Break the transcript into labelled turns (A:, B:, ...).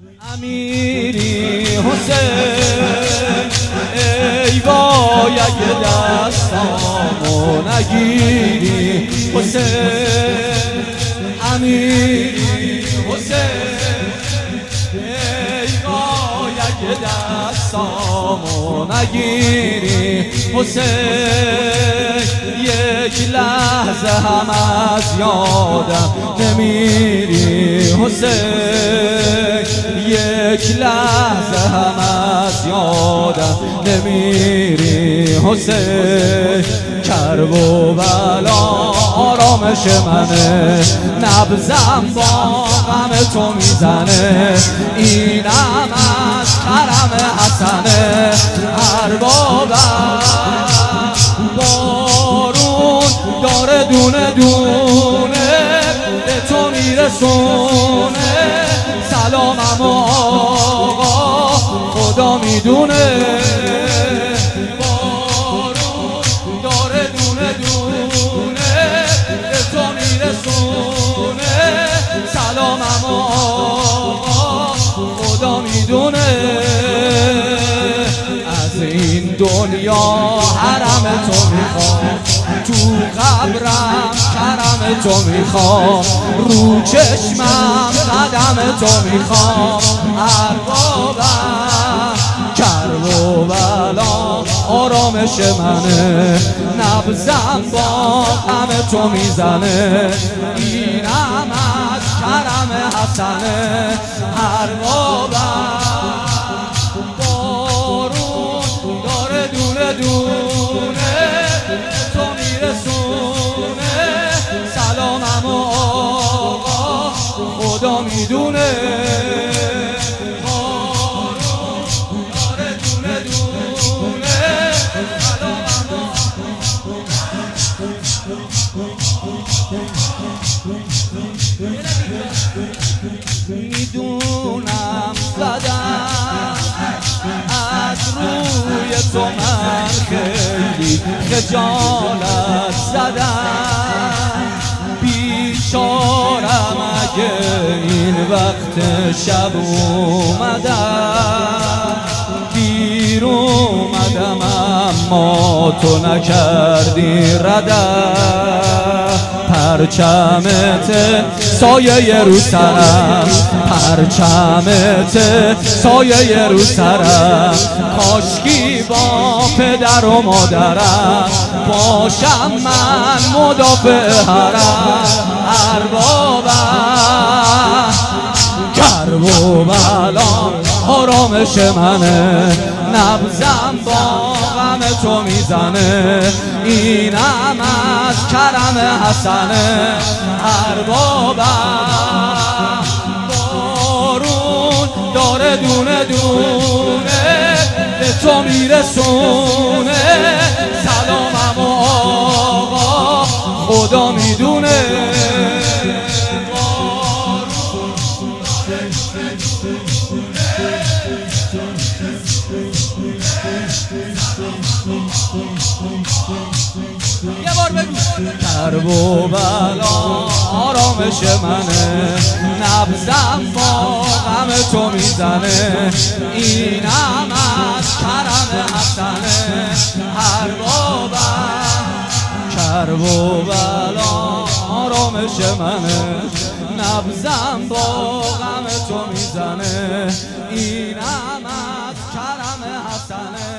A: امیری حسین ای وای اگه دستامو نگیری حسین امیری حسین ای وای اگه دستامو نگیری حسین یک لحظه هم از یادم نمیری حسین یک لحظه هم از یادم نمیری حسین کرب و بلا آرامش منه نبضم با غم تو میزنه اینم از کرم حسنه اربابم بارون داره دونه دونه به تو میرسونه سلامم آقا خدا میدونه بارون داره دونه دونه به تو میرسونه سلامم آقا خدا میدونه از این دنیا حرم تو میخوام تو قبرم کرم تو میخوام رو چشمم قدم تو میخوام اربابم کرب و بلا آرامش منه نبضم با غم تو میزنه اینم از کرم حسنه اربابم بارون داره دونه دونه تو میرسونه سلامم آقا خدا میدونه بارون داره دونه دونه سلامم میدونم زدم از روی تو من خیلی خجالت زدم بیچارم اگه این وقت شب اومدم دیر اومدم اما تو نکردی ردم پرچمت سایه رو سرم پرچمت سایه رو سرم کاشکی با پدر و مادرم باشم من مدافع حرم اربابم کرب و بلا آرامش منه نبضم با غم تو میزنه اینم از کرم حسنه اربابم بارون داره دونه دونه به تو میرسونه سلامم آقا خدا میدونه یه بار بگو کرب و بلا آرامش منه نبضم با غم تو میزنه اینم از کرم حسنه اربابم کرب و بلا آرامش منه نبضم با غم تو میزنه اینم از کرم حسنه